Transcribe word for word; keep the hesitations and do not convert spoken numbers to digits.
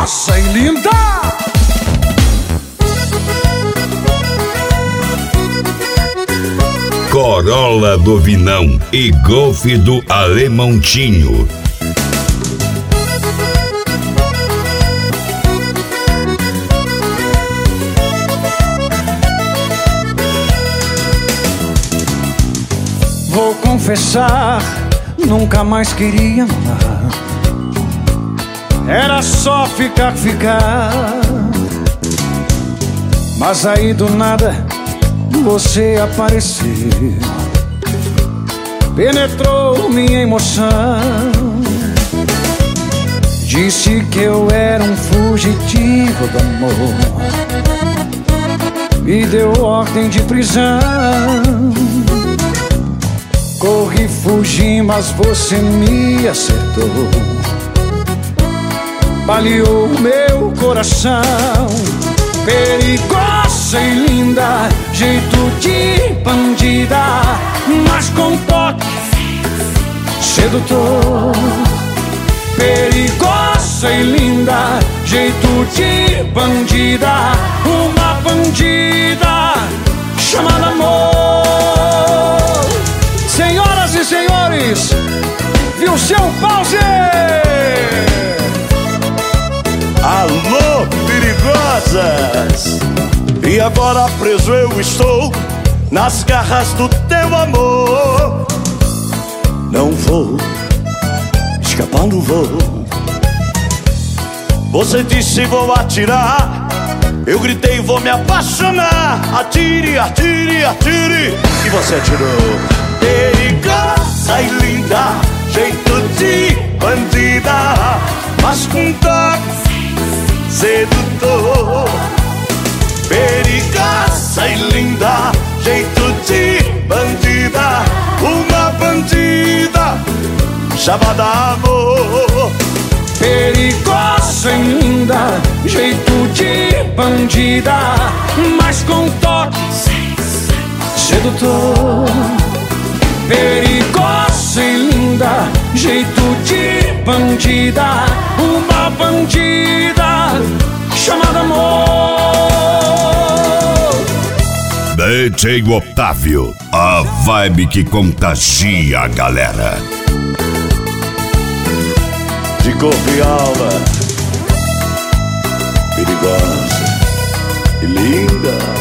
perigosa e linda. Corolla do Vinão e Golf do Alemontinho. Vou confessar, nunca mais queria amar. Era só ficar, ficar. Mas aí do nada você apareceu, penetrou minha emoção. Disse que eu era um fugitivo do amor, me deu ordem de prisão. Corri, fugi, mas você me acertou, baleou meu coração. Perigosa e linda, jeito de bandida, mas com toque sedutor. Perigosa e linda, jeito de bandida, uma bandida chamada amor. Senhoras e senhores, viu seu pause? Alô, perigosas! E agora preso eu estou nas garras do teu amor. Não vou escapar, não vou. Você disse vou atirar, eu gritei vou me apaixonar. Atire, atire, atire, e você atirou. Perigosa e linda, jeito de bandida, mas com toque sedutor. Perigosa e linda, jeito de bandida, uma bandida chamada amor. Perigosa e linda, jeito de bandida, mas com toque sedutor. Perigosa e linda, jeito de bandida, uma bandida chamada amor. D J Otávio, a vibe que contagia a galera. De corpo e alma, perigosa e linda.